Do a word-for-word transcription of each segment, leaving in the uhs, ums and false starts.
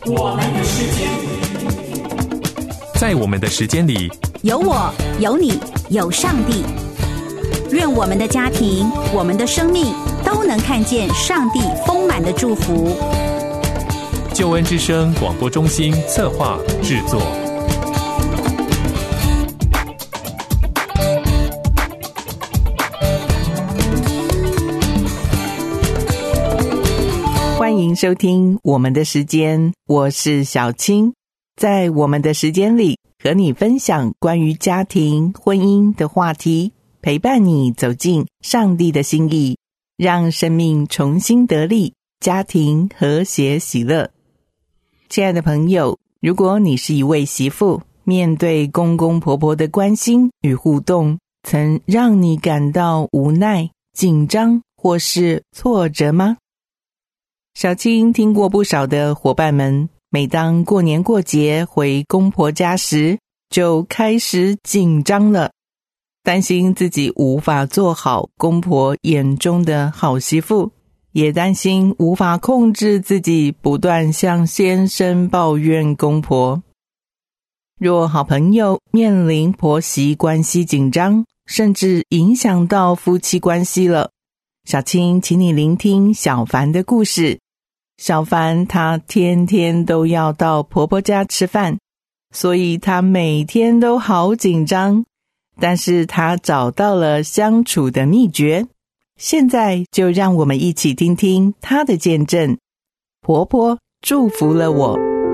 我们的时间， 在我们的时间里， 有我，有你，有上帝。愿我们的家庭，我们的生命都能看见上帝丰满的祝福。 救恩之声广播中心策划制作。 欢迎收听我们的时间，我是小青。在我们的时间里，和你分享关于家庭、婚姻的话题，陪伴你走进上帝的心意，让生命重新得力，家庭和谐喜乐。亲爱的朋友，如果你是一位媳妇，面对公公婆婆的关心与互动，曾让你感到无奈、紧张或是挫折吗？小青听过不少的伙伴们，每当过年过节回公婆家时，就开始紧张了，担心自己无法做好公婆眼中的好媳妇，也担心无法控制自己，不断向先生抱怨公婆。若好朋友面临婆媳关系紧张，甚至影响到夫妻关系了，小青请你聆听小凡的故事。小凡她天天都要到婆婆家吃饭，所以她每天都好紧张，但是她找到了相处的秘诀。现在就让我们一起听听她的见证。婆婆祝福了我。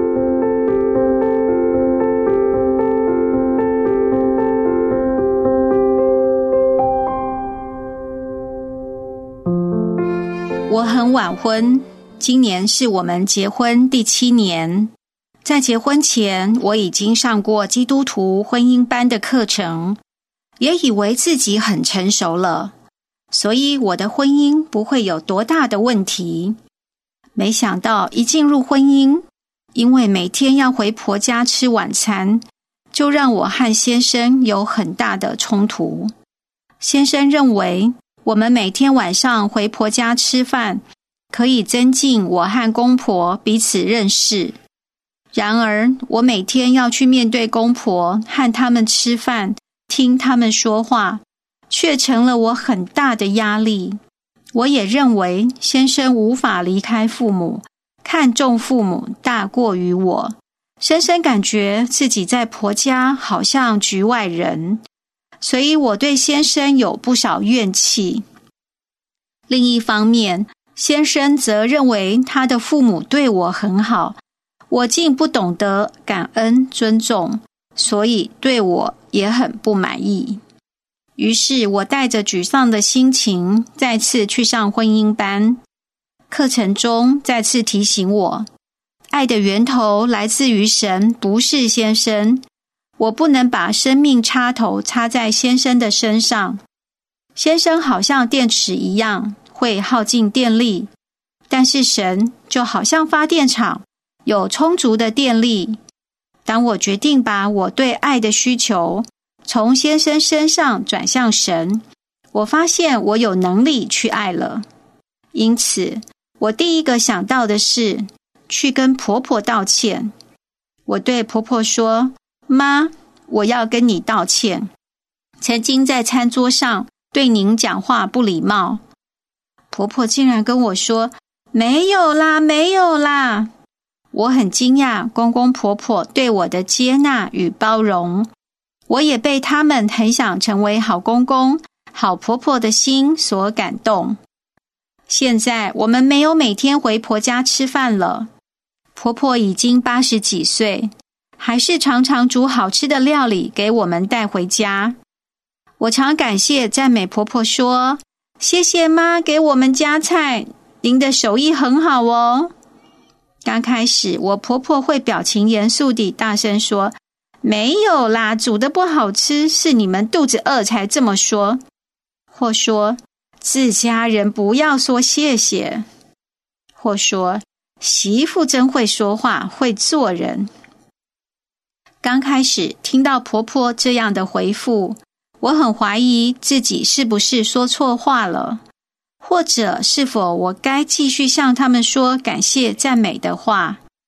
我很晚婚，今年是我们结婚第七年。在结婚前，我已经上过基督徒婚姻班的课程，也以为自己很成熟了，所以我的婚姻不会有多大的问题。没想到一进入婚姻，因为每天要回婆家吃晚餐，就让我和先生有很大的冲突。先生认为我们每天晚上回婆家吃饭，可以增进我和公婆彼此认识。然而，我每天要去面对公婆，和他们吃饭，听他们说话，却成了我很大的压力。我也认为先生无法离开父母，看重父母大过于我，深深感觉自己在婆家好像局外人，所以我对先生有不少怨气。另一方面，先生则认为他的父母对我很好，我竟不懂得感恩尊重，所以对我也很不满意。于是我带着沮丧的心情再次去上婚姻班。课程中再次提醒我，爱的源头来自于神，不是先生。我不能把生命插头插在先生的身上。先生好像电池一样，会耗尽电力，但是神就好像发电厂，有充足的电力。当我决定把我对爱的需求从先生身上转向神，我发现我有能力去爱了。因此，我第一个想到的是去跟婆婆道歉。我对婆婆说：妈，我要跟你道歉，曾经在餐桌上对您讲话不礼貌。婆婆竟然跟我说：没有啦，没有啦。我很惊讶公公婆婆对我的接纳与包容，我也被他们很想成为好公公、好婆婆的心所感动。现在我们没有每天回婆家吃饭了，婆婆已经八十几岁，还是常常煮好吃的料理给我们带回家。我常感谢赞美婆婆说：谢谢妈给我们夹菜，您的手艺很好哦。刚开始我婆婆会表情严肃地大声说：没有啦，煮得不好吃，是你们肚子饿才这么说。或说自家人不要说谢谢。或说媳妇真会说话，会做人。刚开始听到婆婆这样的回复，我很怀疑自己是不是说错话了，或者是否我该继续向他们说感谢赞美的话。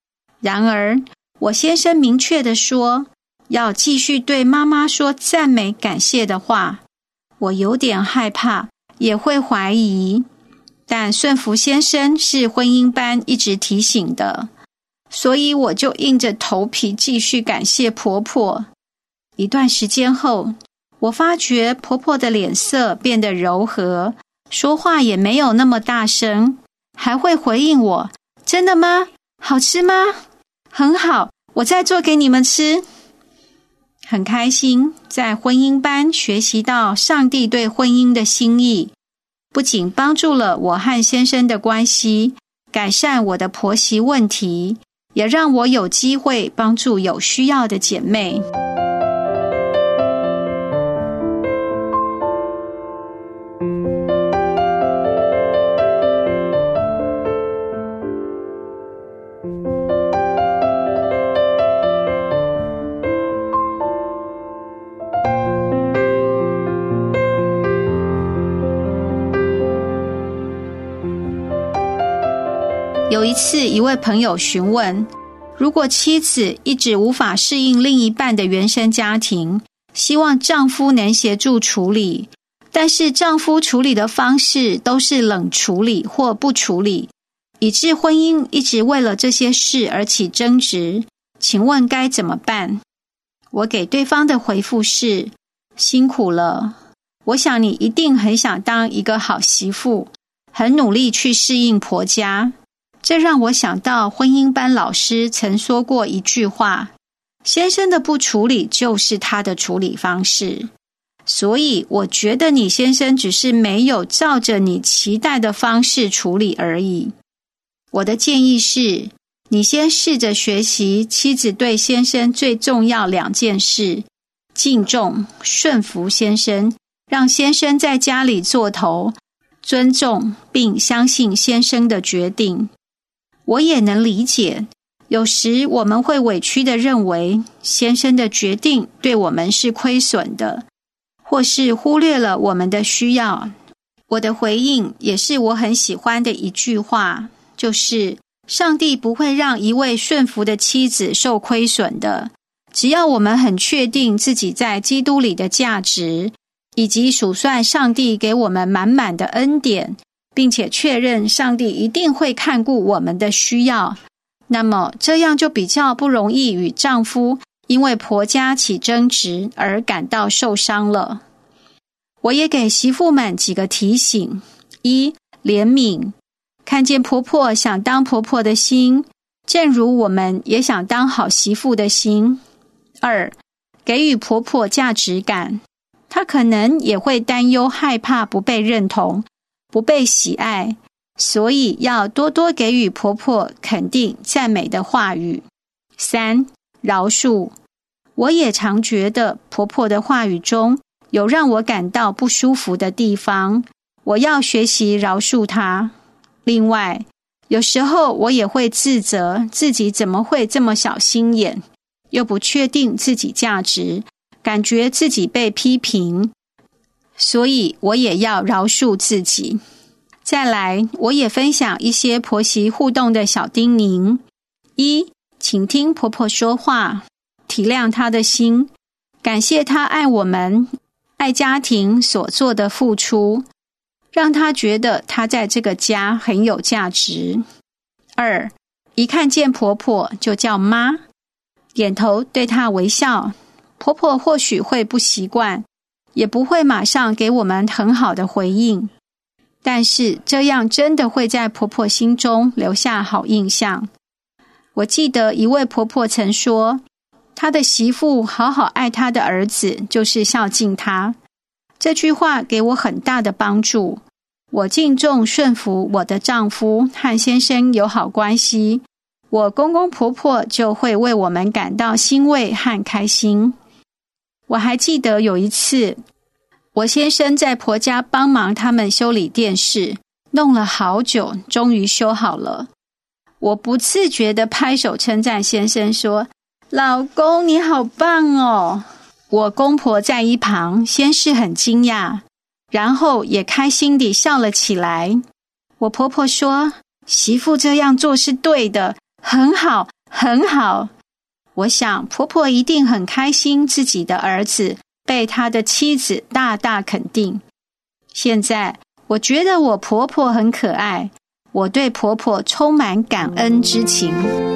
然而，我先生明确地说，要继续对妈妈说赞美感谢的话。我有点害怕，也会怀疑，但顺服先生是婚姻班一直提醒的，所以我就硬着头皮继续感谢婆婆。一段时间后，我发觉婆婆的脸色变得柔和，说话也没有那么大声，还会回应我，真的吗？好吃吗？很好，我再做给你们吃。很开心在婚姻班学习到上帝对婚姻的心意，不仅帮助了我和先生的关系，改善我的婆媳问题，也让我有机会帮助有需要的姐妹。有一次，一位朋友询问，如果妻子一直无法适应另一半的原生家庭，希望丈夫能协助处理，但是丈夫处理的方式都是冷处理或不处理，以致婚姻一直为了这些事而起争执，请问该怎么办？我给对方的回复是，辛苦了，我想你一定很想当一个好媳妇，很努力去适应婆家。这让我想到婚姻班老师曾说过一句话，先生的不处理就是他的处理方式，所以我觉得你先生只是没有照着你期待的方式处理而已。我的建议是，你先试着学习妻子对先生最重要两件事，敬重、顺服先生，让先生在家里做头，尊重并相信先生的决定。我也能理解，有时我们会委屈地认为先生的决定对我们是亏损的，或是忽略了我们的需要。我的回应也是我很喜欢的一句话，就是上帝不会让一位顺服的妻子受亏损的，只要我们很确定自己在基督里的价值，以及数算上帝给我们满满的恩典，并且确认上帝一定会看顾我们的需要，那么这样就比较不容易与丈夫因为婆家起争执而感到受伤了。我也给媳妇们几个提醒：一、怜悯，看见婆婆想当婆婆的心，正如我们也想当好媳妇的心。二、给予婆婆价值感，她可能也会担忧害怕不被认同，不被喜爱，所以要多多给予婆婆肯定、赞美的话语。三、饶恕，我也常觉得婆婆的话语中有让我感到不舒服的地方，我要学习饶恕她。另外，有时候我也会自责自己怎么会这么小心眼，又不确定自己价值，感觉自己被批评，所以我也要饶恕自己。再来，我也分享一些婆媳互动的小叮咛。一、请听婆婆说话，体谅她的心，感谢她爱我们、爱家庭所做的付出，让她觉得她在这个家很有价值。二、一看见婆婆就叫妈，点头对她微笑。婆婆或许会不习惯，也不会马上给我们很好的回应，但是这样真的会在婆婆心中留下好印象。我记得一位婆婆曾说，她的媳妇好好爱她的儿子，就是孝敬他。这句话给我很大的帮助。我敬重顺服我的丈夫，和先生有好关系，我公公婆婆就会为我们感到欣慰和开心。我还记得有一次，我先生在婆家帮忙他们修理电视，弄了好久，终于修好了。我不自觉地拍手称赞先生说，老公你好棒哦。我公婆在一旁先是很惊讶，然后也开心地笑了起来。我婆婆说，媳妇这样做是对的，很好， 很好。我想婆婆一定很开心自己的儿子被她的妻子大大肯定。现在我觉得我婆婆很可爱，我对婆婆充满感恩之情。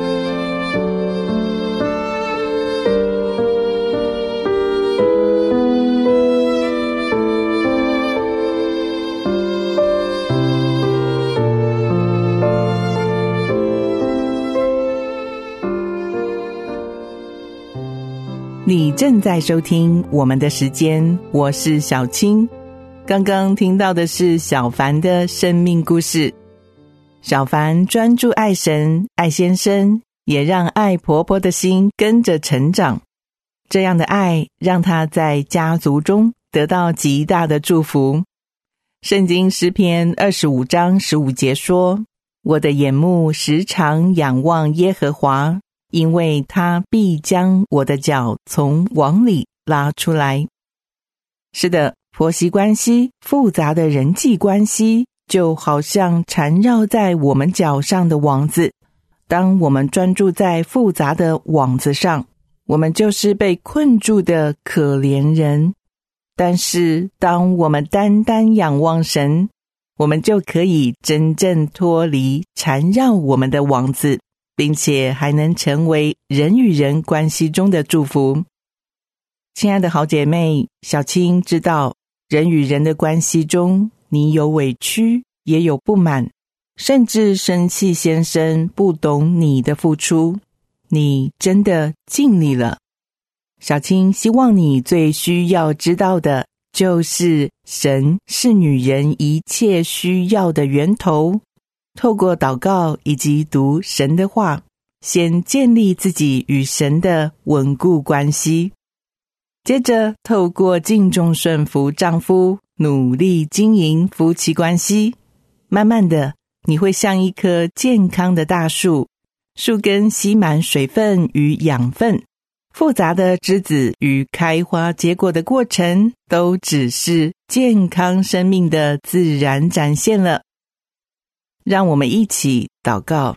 你正在收听我们的时间，我是小青。刚刚听到的是小凡的生命故事。小凡专注爱神、爱先生，也让爱婆婆的心跟着成长。这样的爱让她在家族中得到极大的祝福。圣经诗篇二十五章十五节说：我的眼目时常仰望耶和华，因为他必将我的脚从网里拉出来。是的，婆媳关系，复杂的人际关系，就好像缠绕在我们脚上的网子。当我们专注在复杂的网子上，我们就是被困住的可怜人。但是当我们单单仰望神，我们就可以真正脱离缠绕我们的网子，并且还能成为人与人关系中的祝福。亲爱的好姐妹，小青知道，人与人的关系中，你有委屈，也有不满，甚至生气先生不懂你的付出，你真的尽力了。小青希望你最需要知道的，就是神是女人一切需要的源头。透过祷告以及读神的话，先建立自己与神的稳固关系，接着透过敬重顺服丈夫，努力经营夫妻关系。慢慢的，你会像一棵健康的大树，树根吸满水分与养分，复杂的枝子与开花结果的过程，都只是健康生命的自然展现了。让我们一起祷告。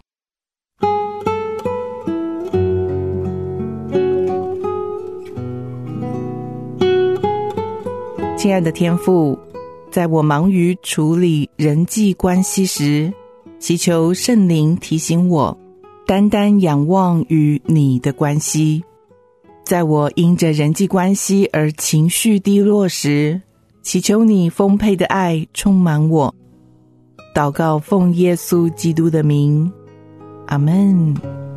亲爱的天父，在我忙于处理人际关系时，祈求圣灵提醒我，单单仰望与你的关系。在我因着人际关系而情绪低落时，祈求你丰沛的爱充满我。祷告奉耶稣基督的名，阿们。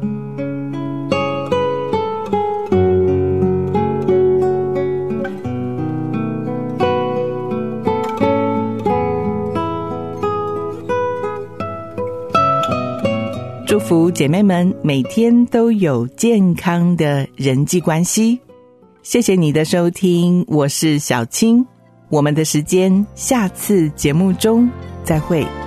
祝福姐妹们每天都有健康的人际关系。谢谢你的收听，我是小青。我们的时间下次节目中再会。